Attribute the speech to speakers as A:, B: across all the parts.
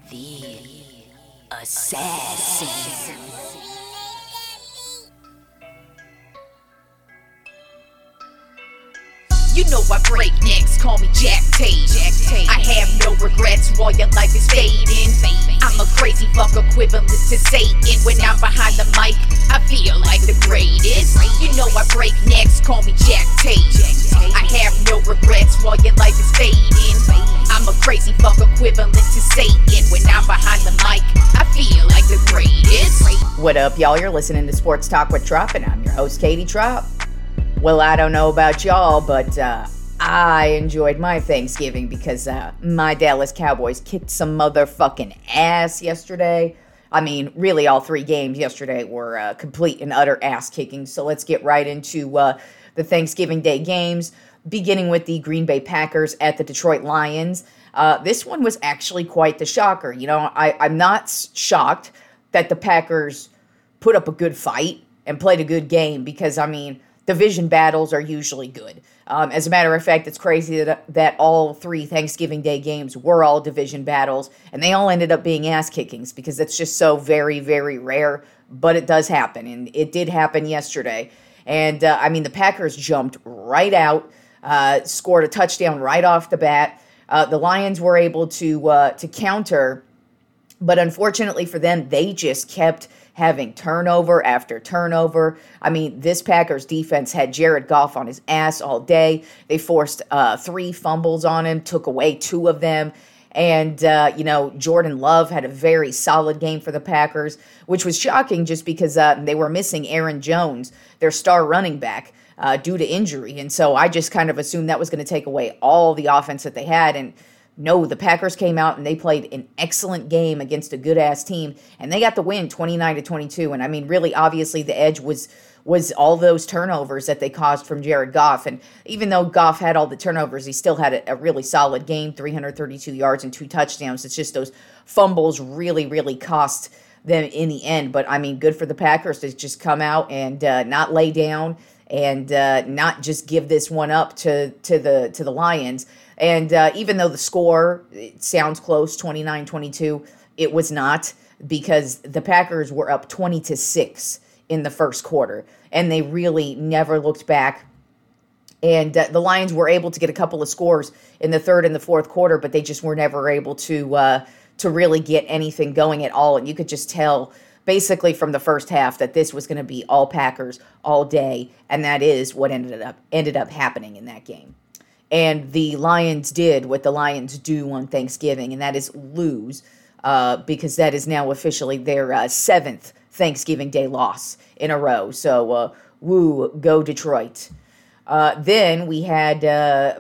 A: The Assassin. You know I break necks, call me Jack Tate. I have no regrets while your life is fading. I'm a crazy fuck equivalent to Satan. When I'm behind the mic, I feel like the greatest. You know I break necks, call me Jack Tate. I have no regrets while your life is fading. I'm a crazy fuck equivalent to Satan. When I'm behind the mic, I feel like the greatest.
B: What up, y'all? You're listening to Sports Talk with Trop, and I'm your host, Katie Trop. Well, I don't know about y'all, but I enjoyed my Thanksgiving because my Dallas Cowboys kicked some motherfucking ass yesterday. I mean, really, all three games yesterday were complete and utter ass kicking. So let's get right into the Thanksgiving Day games, beginning with the Green Bay Packers at the Detroit Lions. This one was actually quite the shocker. You know, I'm not shocked that the Packers put up a good fight and played a good game because, I mean, division battles are usually good. As a matter of fact, it's crazy that all three Thanksgiving Day games were all division battles, and they all ended up being ass kickings because that's just so very, very rare, but it does happen, and it did happen yesterday. And, I mean, the Packers jumped right out, scored a touchdown right off the bat. The Lions were able to counter, but unfortunately for them, they just kept having turnover after turnover. I mean, this Packers defense had Jared Goff on his ass all day. They forced 3 fumbles on him, took away 2 of them. And, Jordan Love had a very solid game for the Packers, which was shocking just because they were missing Aaron Jones, their star running back, due to injury. And so I just kind of assumed that was going to take away all the offense that they had. And no, the Packers came out and they played an excellent game against a good-ass team, and they got the win 29-22. And, I mean, really, obviously, the edge was all those turnovers that they caused from Jared Goff. And even though Goff had all the turnovers, he still had a really solid game, 332 yards and 2 touchdowns. It's just those fumbles really, really cost them in the end. But, I mean, good for the Packers to just come out and not lay down and not just give this one up to the Lions. And even though the score, it sounds close, 29-22, it was not, because the Packers were up 20-6 in the first quarter, and they really never looked back. And the Lions were able to get a couple of scores in the third and the fourth quarter, but they just were never able to really get anything going at all. And you could just tell, basically from the first half, that this was going to be all Packers all day, and that is what ended up happening in that game. And the Lions did what the Lions do on Thanksgiving, and that is lose, because that is now officially their 7th Thanksgiving Day loss in a row. So, woo, go Detroit. Then we had the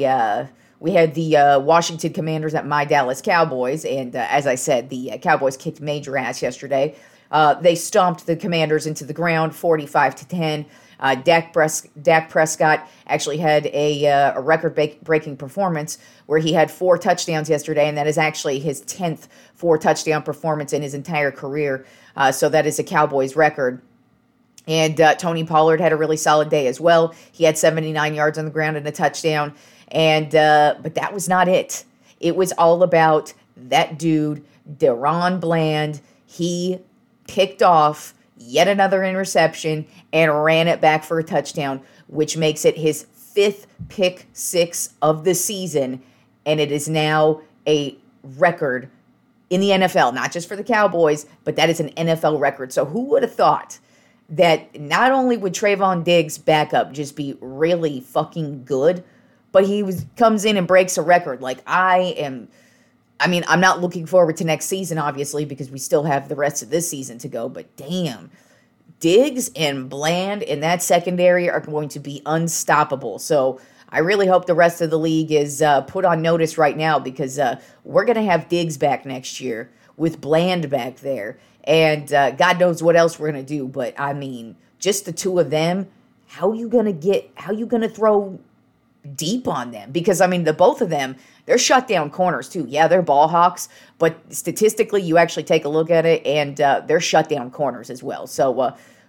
B: Washington Commanders at my Dallas Cowboys, and as I said, the Cowboys kicked major ass yesterday. They stomped the Commanders into the ground, 45-10. Dak Prescott actually had a record-breaking performance where he had 4 touchdowns yesterday, and that is actually his 10th 4-touchdown performance in his entire career. So that is a Cowboys record. And Tony Pollard had a really solid day as well. He had 79 yards on the ground and a touchdown. And but that was not it. It was all about that dude, DaRon Bland. He picked off yet another interception and ran it back for a touchdown, which makes it his 5th pick 6 of the season, and it is now a record in the NFL, not just for the Cowboys, but that is an NFL record. So who would have thought that not only would Trayvon Diggs' backup just be really fucking good, but he comes in and breaks a record. Like, I'm not looking forward to next season, obviously, because we still have the rest of this season to go, but damn, Diggs and Bland in that secondary are going to be unstoppable. So I really hope the rest of the league is put on notice right now, because we're going to have Diggs back next year with Bland back there. And God knows what else we're going to do. But, I mean, just the two of them, how you going to throw deep on them? Because, I mean, the both of them, they're shutdown corners too. Yeah, they're ball hawks, but statistically, you actually take a look at it, and they're shutdown corners as well. So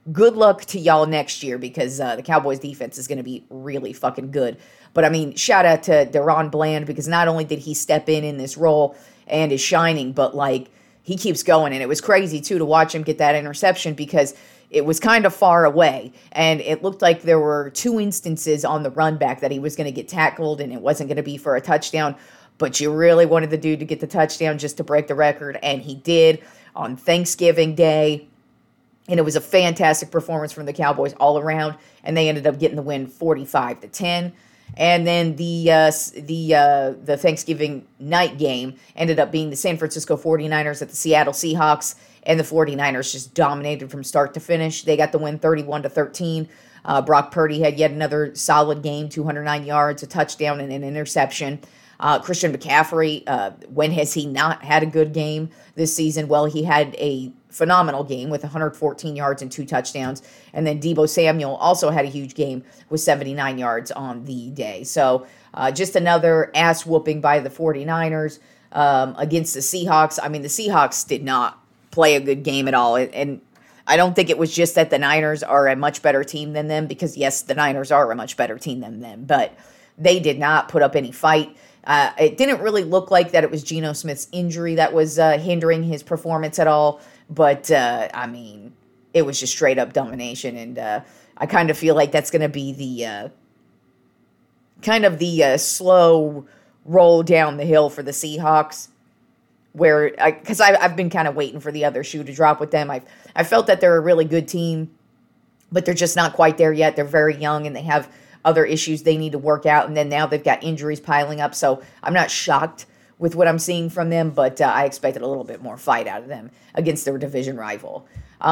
B: good luck to y'all next year because the Cowboys defense is going to be really fucking good. But I mean, shout out to DaRon Bland because not only did he step in this role and is shining, but like he keeps going. And it was crazy too to watch him get that interception because it was kind of far away. And it looked like there were 2 instances on the run back that he was going to get tackled and it wasn't going to be for a touchdown. But you really wanted the dude to get the touchdown just to break the record. And he did on Thanksgiving Day. And it was a fantastic performance from the Cowboys all around. And they ended up getting the win 45-10. And then the Thanksgiving night game ended up being the San Francisco 49ers at the Seattle Seahawks. And the 49ers just dominated from start to finish. They got the win 31-13. Brock Purdy had yet another solid game, 209 yards, a touchdown, and an interception. Christian McCaffrey, when has he not had a good game this season? Well, he had a phenomenal game with 114 yards and 2 touchdowns. And then Deebo Samuel also had a huge game with 79 yards on the day. So just another ass whooping by the 49ers against the Seahawks. I mean, the Seahawks did not play a good game at all. And I don't think it was just that the Niners are a much better team than them because, yes, the Niners are a much better team than them. But they did not put up any fight. It didn't really look like that it was Geno Smith's injury that was hindering his performance at all. But, I mean, it was just straight up domination. And I kind of feel like that's going to be the slow roll down the hill for the Seahawks. Because I've been kind of waiting for the other shoe to drop with them. I felt that they're a really good team, but they're just not quite there yet. They're very young and they have other issues they need to work out. And then now they've got injuries piling up. So I'm not shocked with what I'm seeing from them, but I expected a little bit more fight out of them against their division rival.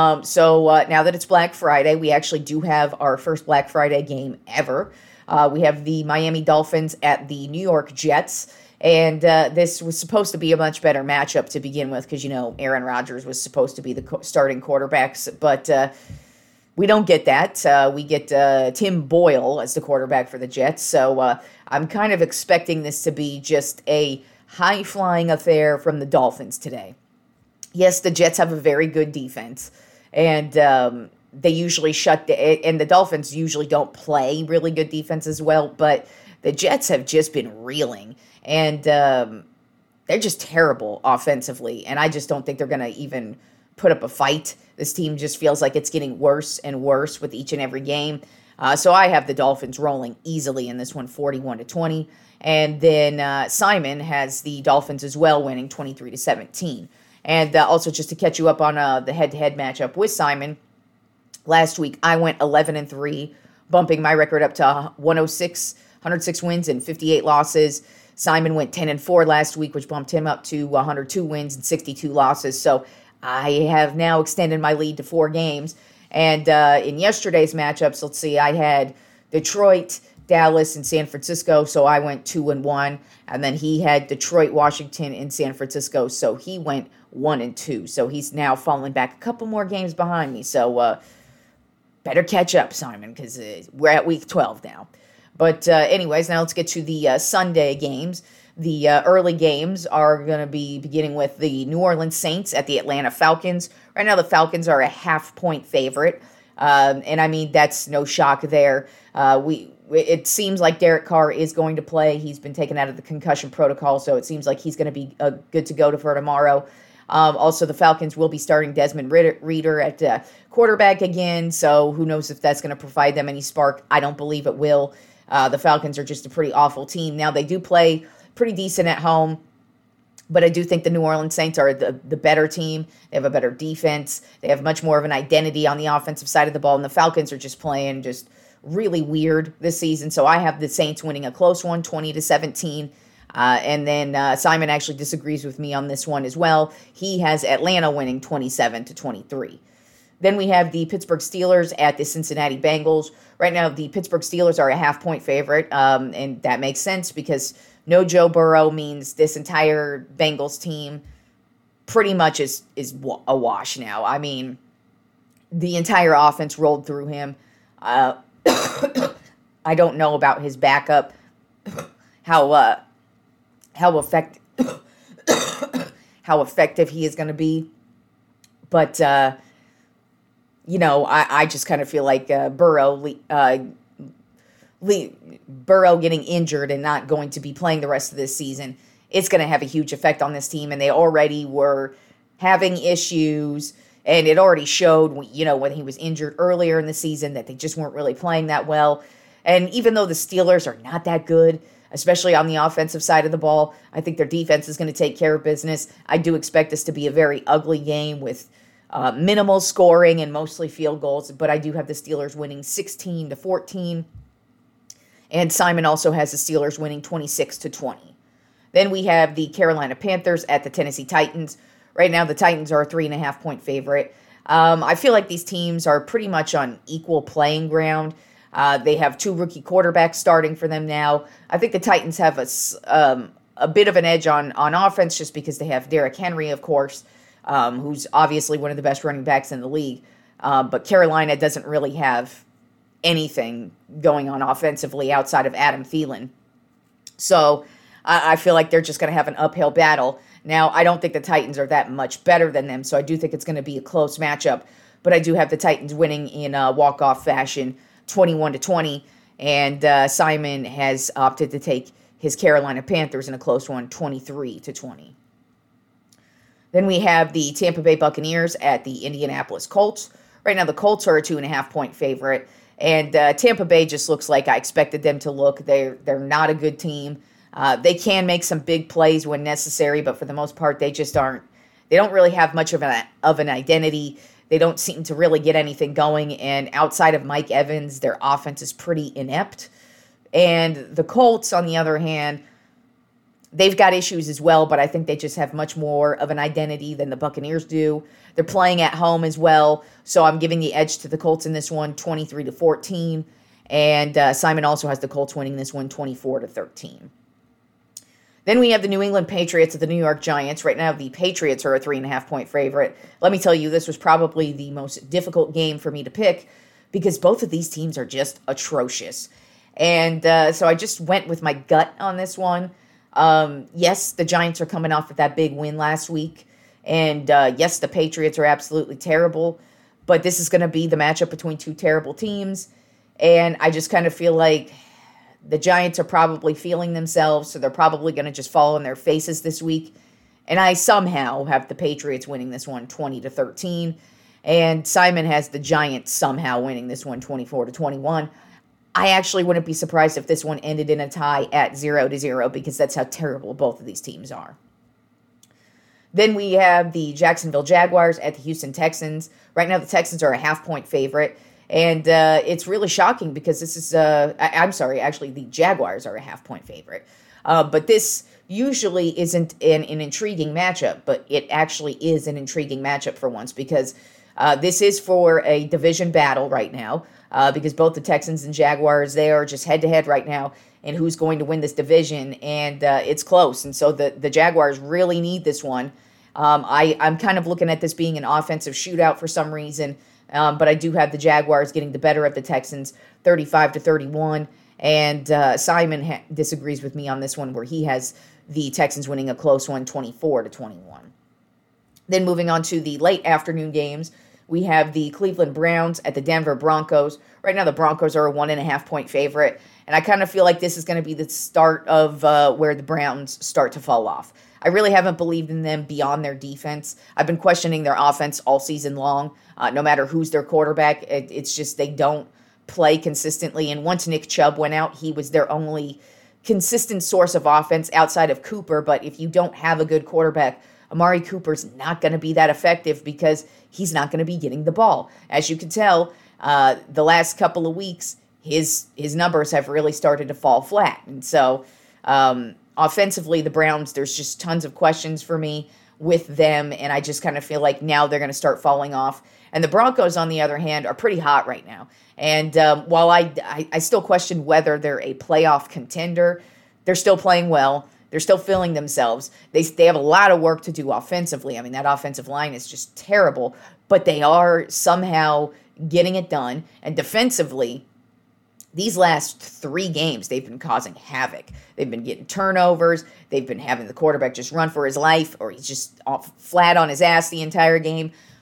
B: So now that it's Black Friday, we actually do have our first Black Friday game ever. We have the Miami Dolphins at the New York Jets. And this was supposed to be a much better matchup to begin with because, Aaron Rodgers was supposed to be the starting quarterbacks. But we don't get that. We get Tim Boyle as the quarterback for the Jets. So I'm kind of expecting this to be just a high-flying affair from the Dolphins today. Yes, the Jets have a very good defense. And they usually and the Dolphins usually don't play really good defense as well. But the Jets have just been reeling. And they're just terrible offensively. And I just don't think they're going to even put up a fight. This team just feels like it's getting worse and worse with each and every game. So I have the Dolphins rolling easily in this one, 41-20. And then Simon has the Dolphins as well, winning 23-17. And also just to catch you up on the head-to-head matchup with Simon, last week I went 11-3, bumping my record up to 106 wins and 58 losses. Simon went 10-4 last week, which bumped him up to 102 wins and 62 losses. So I have now extended my lead to 4 games. And in yesterday's matchups, let's see, I had Detroit, Dallas, and San Francisco. So I went 2-1. And then he had Detroit, Washington, and San Francisco. So he went 1-2. So he's now falling back a couple more games behind me. So better catch up, Simon, because we're at week 12 now. But anyways, now let's get to the Sunday games. The early games are going to be beginning with the New Orleans Saints at the Atlanta Falcons. Right now, the Falcons are a half-point favorite. And I mean, that's no shock there. It seems like Derek Carr is going to play. He's been taken out of the concussion protocol, so it seems like he's going to be good to go for tomorrow. Also, the Falcons will be starting Desmond Reader at quarterback again, so who knows if that's going to provide them any spark. I don't believe it will. The Falcons are just a pretty awful team. Now, they do play pretty decent at home, but I do think the New Orleans Saints are the better team. They have a better defense. They have much more of an identity on the offensive side of the ball, and the Falcons are just playing just really weird this season. So I have the Saints winning a close one, 20-17. And then Simon actually disagrees with me on this one as well. He has Atlanta winning 27-23. Then we have the Pittsburgh Steelers at the Cincinnati Bengals. Right now, the Pittsburgh Steelers are a half-point favorite, and that makes sense because no Joe Burrow means this entire Bengals team pretty much is a wash now. I mean, the entire offense rolled through him. I don't know about his backup, how effective he is going to be, but I just kind of feel like Burrow getting injured and not going to be playing the rest of this season, it's going to have a huge effect on this team. And they already were having issues, and it already showed, when he was injured earlier in the season, that they just weren't really playing that well. And even though the Steelers are not that good, especially on the offensive side of the ball, I think their defense is going to take care of business. I do expect this to be a very ugly game with minimal scoring and mostly field goals, but I do have the Steelers winning 16-14. And Simon also has the Steelers winning 26-20. Then we have the Carolina Panthers at the Tennessee Titans. Right now, the Titans are a 3.5-point favorite. I feel like these teams are pretty much on equal playing ground. They have two rookie quarterbacks starting for them now. I think the Titans have a bit of an edge on offense just because they have Derrick Henry, of course, who's obviously one of the best running backs in the league. But Carolina doesn't really have anything going on offensively outside of Adam Thielen. So I feel like they're just going to have an uphill battle. Now, I don't think the Titans are that much better than them, so I do think it's going to be a close matchup. But I do have the Titans winning in walk-off fashion, 21-20. And Simon has opted to take his Carolina Panthers in a close one, 23-20. Then we have the Tampa Bay Buccaneers at the Indianapolis Colts. Right now, the Colts are a 2.5-point favorite. And Tampa Bay just looks like I expected them to look. They're not a good team. They can make some big plays when necessary, but for the most part, they just aren't. They don't really have much of an identity. They don't seem to really get anything going. And outside of Mike Evans, their offense is pretty inept. And the Colts, on the other hand, they've got issues as well, but I think they just have much more of an identity than the Buccaneers do. They're playing at home as well, so I'm giving the edge to the Colts in this one, 23-14. And Simon also has the Colts winning this one, 24-13. Then we have the New England Patriots at the New York Giants. Right now, the Patriots are a 3.5-point favorite. Let me tell you, this was probably the most difficult game for me to pick because both of these teams are just atrocious. And so I just went with my gut on this one. Yes, the Giants are coming off of that big win last week. And yes, the Patriots are absolutely terrible. But this is going to be the matchup between two terrible teams. And I just kind of feel like the Giants are probably feeling themselves, so they're probably going to just fall on their faces this week. And I somehow have the Patriots winning this one 20-13. And Simon has the Giants somehow winning this one 24-21. I actually wouldn't be surprised if this one ended in a tie at 0-0 because that's how terrible both of these teams are. Then we have the Jacksonville Jaguars at the Houston Texans. Right now, the Texans are a 0.5-point favorite. And it's really shocking because this is, actually the Jaguars are a 0.5-point favorite. But this usually isn't an intriguing matchup, but it actually is an intriguing matchup for once because this is for a division battle right now because both the Texans and Jaguars, they are just head-to-head right now and who's going to win this division, and it's close. And so the Jaguars really need this one. I'm kind of looking at this being an offensive shootout for some reason. But I do have the Jaguars getting the better of the Texans, 35-31. And Simon disagrees with me on this one, where he has the Texans winning a close one, 24-21. Then moving on to the late afternoon games, we have the Cleveland Browns at the Denver Broncos. Right now, the Broncos are a 1.5-point favorite. And I kind of feel like this is going to be the start of where the Browns start to fall off. I really haven't believed in them beyond their defense. I've been questioning their offense all season long. No matter who's their quarterback, it's just they don't play consistently. And once Nick Chubb went out, he was their only consistent source of offense outside of Cooper. But if you don't have a good quarterback, Amari Cooper's not going to be that effective because he's not going to be getting the ball. As you can tell, the last couple of weeks, his numbers have really started to fall flat. And so offensively, the Browns, there's just tons of questions for me with them, and I just kind of feel like now they're going to start falling off. And the Broncos, on the other hand, are pretty hot right now. And while I still question whether they're a playoff contender, they're still playing well. They're still feeling themselves. They have a lot of work to do offensively. I mean, that offensive line is just terrible, but they are somehow getting it done. And defensively, these last 3 games, they've been causing havoc. They've been getting turnovers. They've been having the quarterback just run for his life, or he's just flat on his ass the entire game.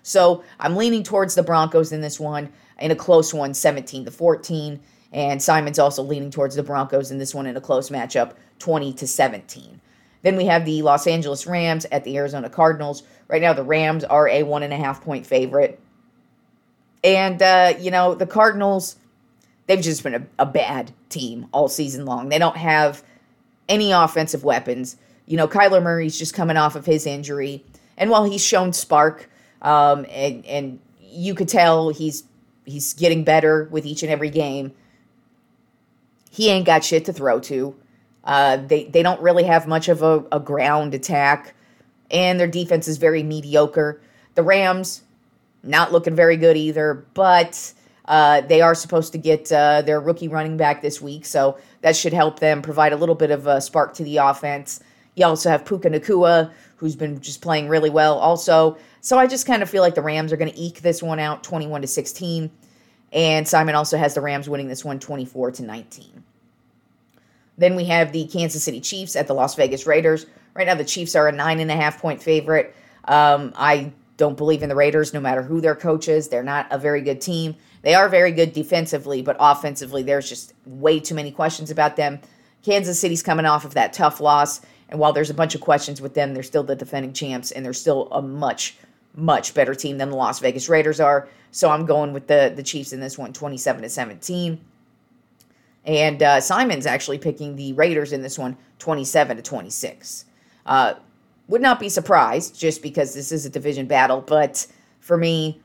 B: So I'm leaning towards the Broncos in this one, in a close one, 17-14. And Simon's also leaning towards the Broncos in this one in a close matchup, 20-17. Then we have the Los Angeles Rams at the Arizona Cardinals. Right now, the Rams are a 1.5-point favorite. And, the Cardinals, they've just been a bad team all season long. They don't have any offensive weapons. Kyler Murray's just coming off of his injury. And while he's shown spark, and you could tell he's getting better with each and every game, he ain't got shit to throw to. They don't really have much of a ground attack, and their defense is very mediocre. The Rams, not looking very good either, but they are supposed to get their rookie running back this week, so that should help them provide a little bit of a spark to the offense. You also have Puka Nacua, who's been just playing really well also. So I just kind of feel like the Rams are going to eke this one out 21-16, and Simon also has the Rams winning this one 24-19. Then we have the Kansas City Chiefs at the Las Vegas Raiders. Right now, the Chiefs are a 9.5-point favorite. I don't believe in the Raiders, no matter who their coach is. They're not a very good team. They are very good defensively, but offensively, there's just way too many questions about them. Kansas City's coming off of that tough loss, and while there's a bunch of questions with them, they're still the defending champs, and they're still a much, much better team than the Las Vegas Raiders are. So I'm going with the Chiefs in this one, 27-17. And Simon's actually picking the Raiders in this one, 27-26. Would not be surprised, just because this is a division battle. But for me,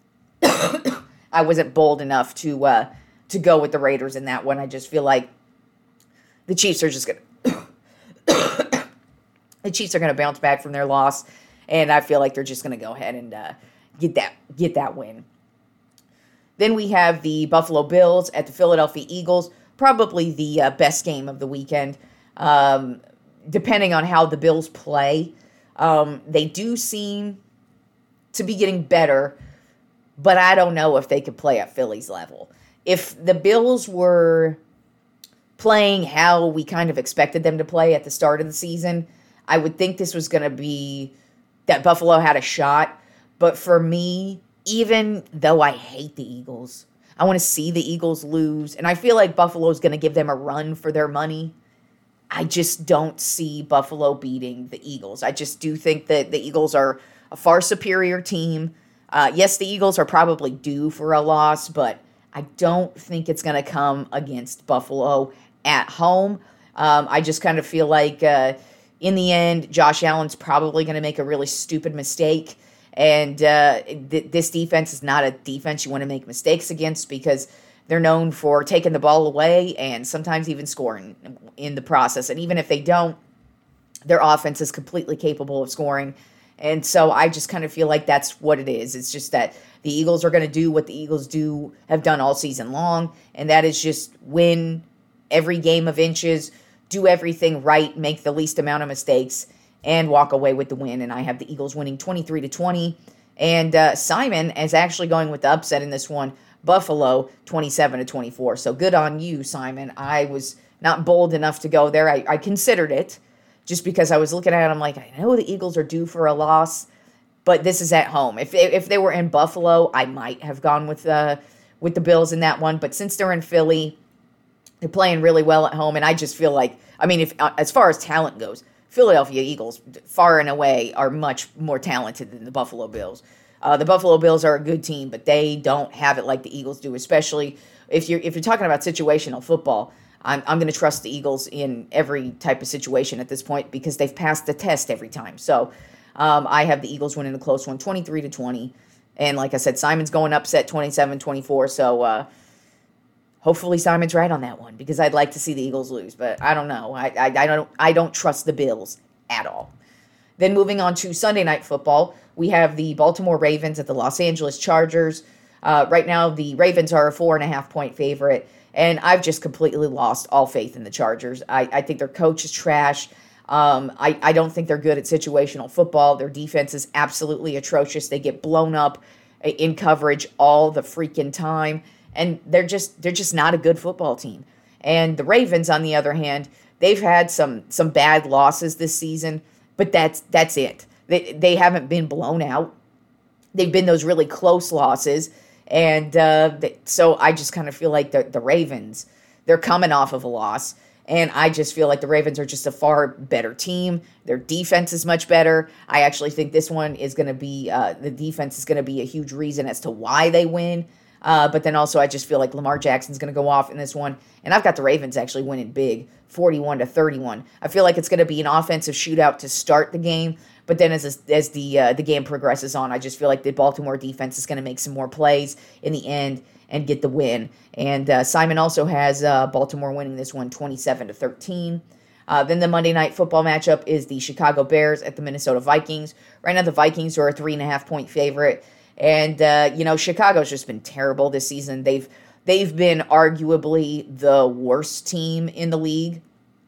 B: I wasn't bold enough to go with the Raiders in that one. I just feel like the Chiefs are just gonna the Chiefs are gonna bounce back from their loss, and I feel like they're just gonna go ahead and get that win. Then we have the Buffalo Bills at the Philadelphia Eagles. Probably the best game of the weekend, depending on how the Bills play. They do seem to be getting better, but I don't know if they could play at Philly's level. If the Bills were playing how we kind of expected them to play at the start of the season, I would think this was going to be that Buffalo had a shot. But for me, even though I hate the Eagles, I want to see the Eagles lose, and I feel like Buffalo is going to give them a run for their money. I just don't see Buffalo beating the Eagles. I just do think that the Eagles are a far superior team. Yes, the Eagles are probably due for a loss, but I don't think it's going to come against Buffalo at home. I just kind of feel like in the end, Josh Allen's probably going to make a really stupid mistake. And this defense is not a defense you want to make mistakes against, because they're known for taking the ball away and sometimes even scoring in the process. And even if they don't, their offense is completely capable of scoring. And so I just kind of feel like that's what it is. It's just that the Eagles are going to do what the Eagles have done all season long, and that is just win every game of inches, do everything right, make the least amount of mistakes, and walk away with the win. And I have the Eagles winning 23-20. And Simon is actually going with the upset in this one, Buffalo 27-24. So good on you, Simon. I was not bold enough to go there. I considered it just because I was looking at it. I'm like, I know the Eagles are due for a loss, but this is at home. If they were in Buffalo, I might have gone with the Bills in that one. But since they're in Philly, they're playing really well at home. And I just feel like, if as far as talent goes, Philadelphia Eagles, far and away, are much more talented than the Buffalo Bills. The Buffalo Bills are a good team, but they don't have it like the Eagles do, especially if you're talking about situational football. I'm going to trust the Eagles in every type of situation at this point, because they've passed the test every time. So I have the Eagles winning a close one, 23-20. And like I said, Simon's going upset 27-24. So hopefully Simon's right on that one, because I'd like to see the Eagles lose, but I don't know. I don't trust the Bills at all. Then moving on to Sunday Night Football, we have the Baltimore Ravens at the Los Angeles Chargers. Right now, the Ravens are a 4.5-point favorite, and I've just completely lost all faith in the Chargers. I think their coach is trash. I don't think they're good at situational football. Their defense is absolutely atrocious. They get blown up in coverage all the freaking time. And they're just not a good football team. And the Ravens, on the other hand, they've had some bad losses this season, but that's it. They haven't been blown out. they've been those really close losses. And so I just kind of feel like the Ravens, they're coming off of a loss. And I just feel like the Ravens are just a far better team. Their defense is much better. I actually think this one is going to be, the defense is going to be a huge reason as to why they win. But then also I just feel like Lamar Jackson's going to go off in this one. And I've got the Ravens actually winning big, 41-31. I feel like it's going to be an offensive shootout to start the game. But then as the game progresses on, I just feel like the Baltimore defense is going to make some more plays in the end and get the win. And Simon also has Baltimore winning this one 27-13. Then the Monday Night Football matchup is the Chicago Bears at the Minnesota Vikings. Right now the Vikings are a 3.5-point favorite. And, Chicago's just been terrible this season. They've been arguably the worst team in the league.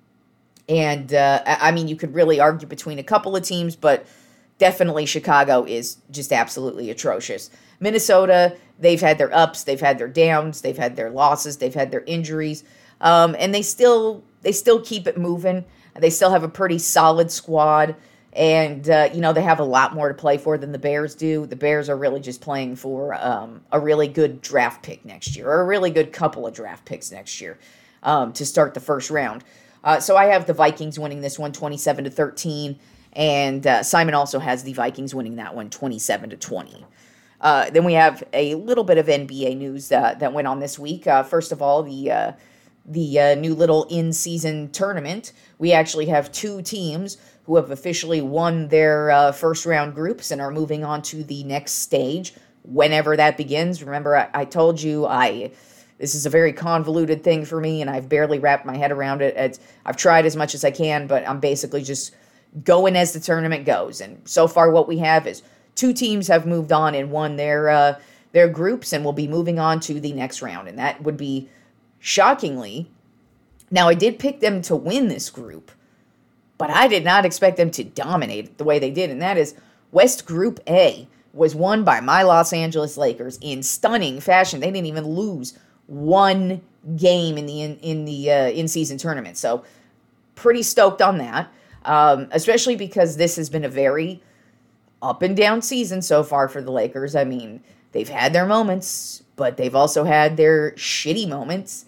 B: And, you could really argue between a couple of teams, but definitely Chicago is just absolutely atrocious. Minnesota, they've had their ups, they've had their downs, they've had their losses, they've had their injuries, and they still keep it moving. They still have a pretty solid squad, and, they have a lot more to play for than the Bears do. The Bears are really just playing for a really good draft pick next year, or a really good couple of draft picks next year to start the first round. So I have the Vikings winning this one 27-13, and Simon also has the Vikings winning that one 27-20. Then we have a little bit of NBA news that went on this week. First of all, the new little in-season tournament. We actually have two teams who have officially won their first-round groups and are moving on to the next stage whenever that begins. Remember, I told you this is a very convoluted thing for me, and I've barely wrapped my head around it. I've tried as much as I can, but I'm basically just going as the tournament goes. And so far what we have is two teams have moved on and won their groups and will be moving on to the next round. And that would be, shockingly, now I did pick them to win this group, but I did not expect them to dominate the way they did. And that is West Group A was won by my Los Angeles Lakers in stunning fashion. They didn't even lose one game in the in-season tournament. So pretty stoked on that, especially because this has been a very up and down season so far for the Lakers. I mean, they've had their moments, but they've also had their shitty moments.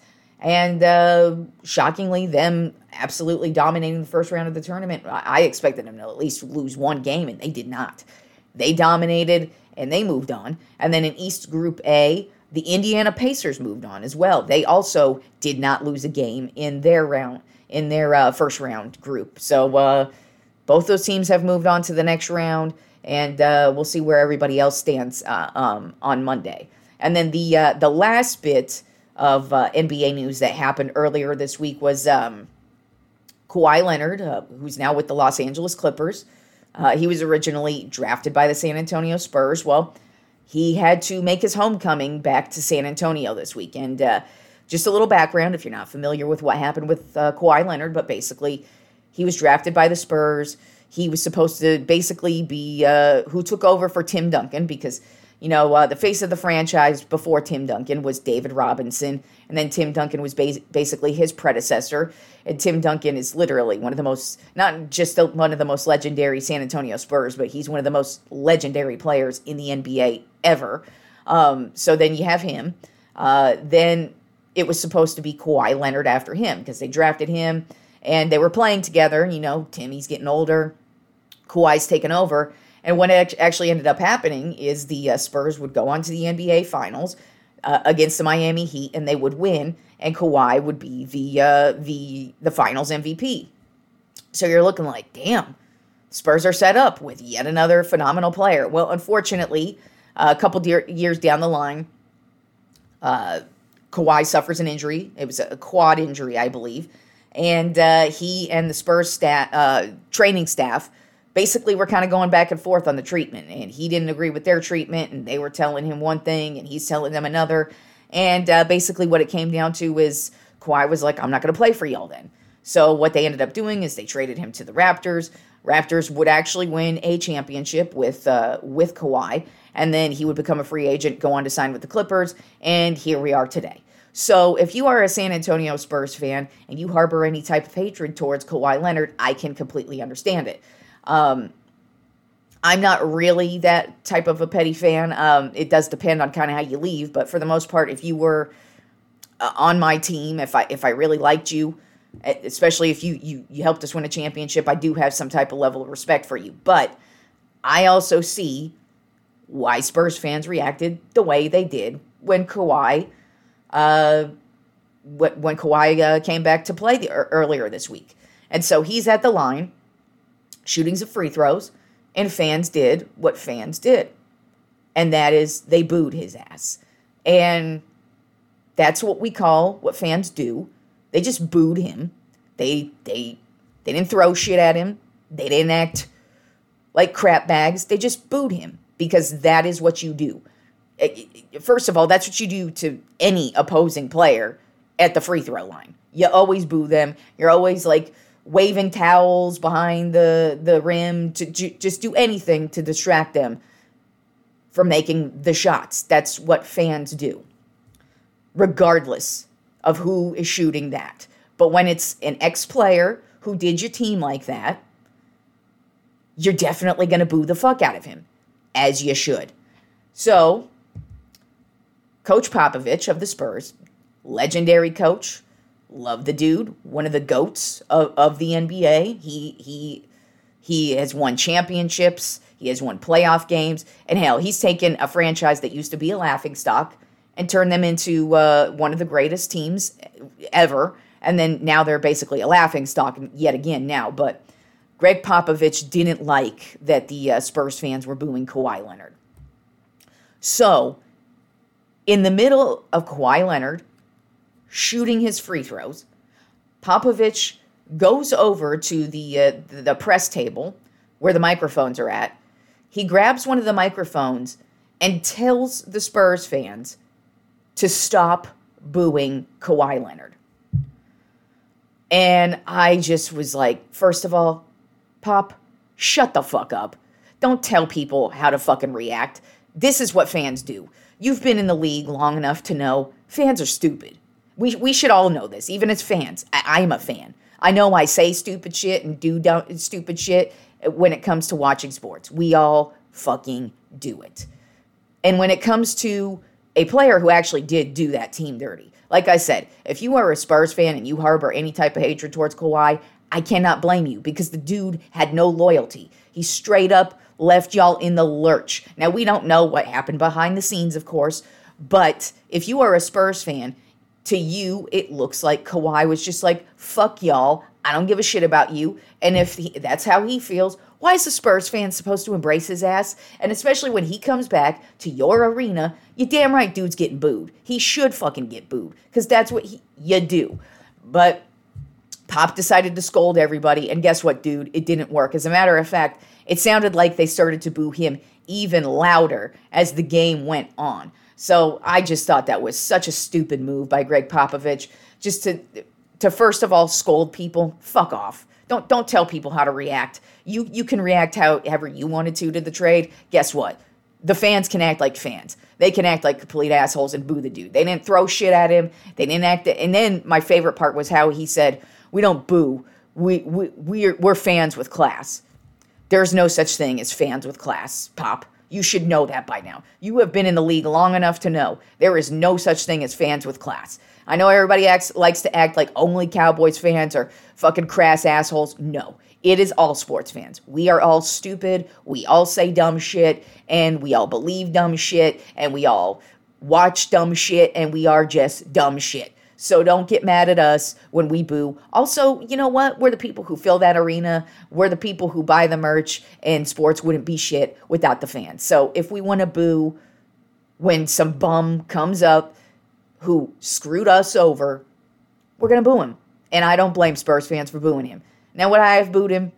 B: And shockingly, them absolutely dominating the first round of the tournament. I expected them to at least lose one game, and they did not. They dominated, and they moved on. And then in East Group A, the Indiana Pacers moved on as well. They also did not lose a game in their first round group. So both those teams have moved on to the next round, and we'll see where everybody else stands on Monday. And then the last bit of NBA news that happened earlier this week was Kawhi Leonard, who's now with the Los Angeles Clippers. He was originally drafted by the San Antonio Spurs. Well, he had to make his homecoming back to San Antonio this week. And just a little background, if you're not familiar with what happened with Kawhi Leonard, but basically he was drafted by the Spurs. He was supposed to basically be who took over for Tim Duncan because, the face of the franchise before Tim Duncan was David Robinson. And then Tim Duncan was basically his predecessor. And Tim Duncan is literally one of the most, not just one of the most legendary San Antonio Spurs, but he's one of the most legendary players in the NBA ever. So then you have him. Then it was supposed to be Kawhi Leonard after him because they drafted him and they were playing together. Timmy's getting older. Kawhi's taken over. And what actually ended up happening is the Spurs would go on to the NBA Finals against the Miami Heat, and they would win, and Kawhi would be the Finals MVP. So you're looking like, damn, Spurs are set up with yet another phenomenal player. Well, unfortunately, a couple years down the line, Kawhi suffers an injury. It was a quad injury, I believe, and he and the Spurs training staff basically we're kind of going back and forth on the treatment, and he didn't agree with their treatment, and they were telling him one thing, and he's telling them another, and basically what it came down to is Kawhi was like, I'm not going to play for y'all then. So what they ended up doing is they traded him to the Raptors. Raptors would actually win a championship with Kawhi, and then he would become a free agent, go on to sign with the Clippers, and here we are today. So if you are a San Antonio Spurs fan and you harbor any type of hatred towards Kawhi Leonard, I can completely understand it. I'm not really that type of a petty fan. It does depend on kind of how you leave, but for the most part, if you were on my team, if I really liked you, especially if you helped us win a championship, I do have some type of level of respect for you. But I also see why Spurs fans reacted the way they did when Kawhi came back to play earlier this week. And so he's at the line, shooting some free throws, and fans did what fans did. And that is they booed his ass. And that's what we call what fans do. They just booed him. They didn't throw shit at him. They didn't act like crap bags. They just booed him because that is what you do. First of all, that's what you do to any opposing player at the free throw line. You always boo them. You're always like waving towels behind the rim to just do anything to distract them from making the shots. That's what fans do, regardless of who is shooting that. But when it's an ex-player who did your team like that, you're definitely going to boo the fuck out of him, as you should. So, Coach Popovich of the Spurs, legendary coach, love the dude, one of the GOATs of the NBA. He has won championships, he has won playoff games, and hell, he's taken a franchise that used to be a laughingstock and turned them into one of the greatest teams ever. And then now they're basically a laughingstock yet again now. But Greg Popovich didn't like that the Spurs fans were booing Kawhi Leonard. So, in the middle of Kawhi Leonard shooting his free throws, Popovich goes over to the press table where the microphones are at. He grabs one of the microphones and tells the Spurs fans to stop booing Kawhi Leonard. And I just was like, first of all, Pop, shut the fuck up. Don't tell people how to fucking react. This is what fans do. You've been in the league long enough to know fans are stupid. We should all know this, even as fans. I'm a fan. I know I say stupid shit and do stupid shit when it comes to watching sports. We all fucking do it. And when it comes to a player who actually did do that team dirty, like I said, if you are a Spurs fan and you harbor any type of hatred towards Kawhi, I cannot blame you because the dude had no loyalty. He straight up left y'all in the lurch. Now, we don't know what happened behind the scenes, of course, but if you are a Spurs fan, to you, it looks like Kawhi was just like, fuck y'all, I don't give a shit about you. And if that's how he feels, why is the Spurs fan supposed to embrace his ass? And especially when he comes back to your arena, you damn right dude's getting booed. He should fucking get booed because that's what you do. But Pop decided to scold everybody, and guess what, dude? It didn't work. As a matter of fact, it sounded like they started to boo him even louder as the game went on. So I just thought that was such a stupid move by Greg Popovich, just to first of all scold people. Fuck off. Don't tell people how to react. You can react however you wanted to the trade. Guess what? The fans can act like fans. They can act like complete assholes and boo the dude. They didn't throw shit at him. They didn't act. And then my favorite part was how he said, "We don't boo. We're fans with class." There's no such thing as fans with class, Pop. You should know that by now. You have been in the league long enough to know there is no such thing as fans with class. I know everybody likes to act like only Cowboys fans are fucking crass assholes. No, it is all sports fans. We are all stupid. We all say dumb shit, and we all believe dumb shit, and we all watch dumb shit, and we are just dumb shit. So don't get mad at us when we boo. Also, you know what? We're the people who fill that arena. We're the people who buy the merch, and sports wouldn't be shit without the fans. So if we want to boo when some bum comes up who screwed us over, we're going to boo him. And I don't blame Spurs fans for booing him. Now, would I have booed him?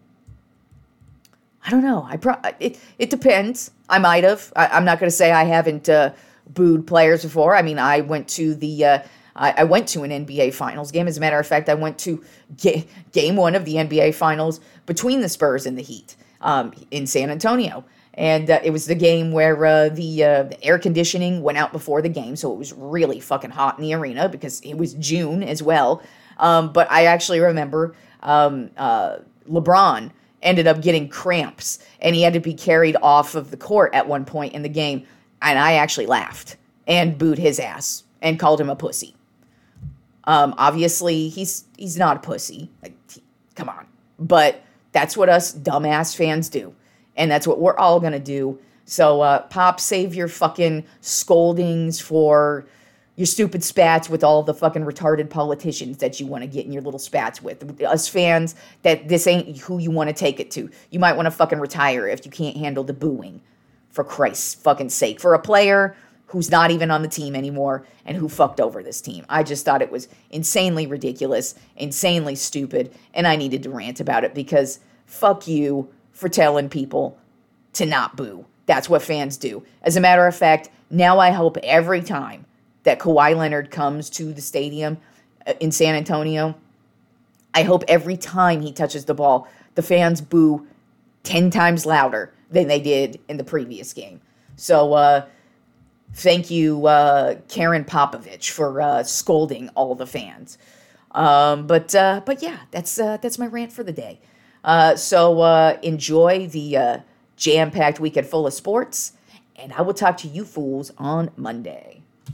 B: I don't know. It depends. I might have. I'm not going to say I haven't booed players before. I mean, I went to I went to an NBA Finals game. As a matter of fact, I went to game one of the NBA Finals between the Spurs and the Heat in San Antonio. And it was the game where the air conditioning went out before the game, so it was really fucking hot in the arena because it was June as well. But I actually remember LeBron ended up getting cramps and he had to be carried off of the court at one point in the game. And I actually laughed and booed his ass and called him a pussy. Obviously, he's not a pussy. Like, come on. But that's what us dumbass fans do. And that's what we're all going to do. So, Pop, save your fucking scoldings for your stupid spats with all the fucking retarded politicians that you want to get in your little spats with. Us fans, that this ain't who you want to take it to. You might want to fucking retire if you can't handle the booing. For Christ's fucking sake. For a player who's not even on the team anymore and who fucked over this team. I just thought it was insanely ridiculous, insanely stupid, and I needed to rant about it because fuck you for telling people to not boo. That's what fans do. As a matter of fact, now I hope every time that Kawhi Leonard comes to the stadium in San Antonio, I hope every time he touches the ball, the fans boo 10 times louder than they did in the previous game. So, thank you, Karen Popovich, for scolding all the fans. But yeah, that's my rant for the day. So enjoy the jam-packed weekend full of sports, and I will talk to you fools on Monday.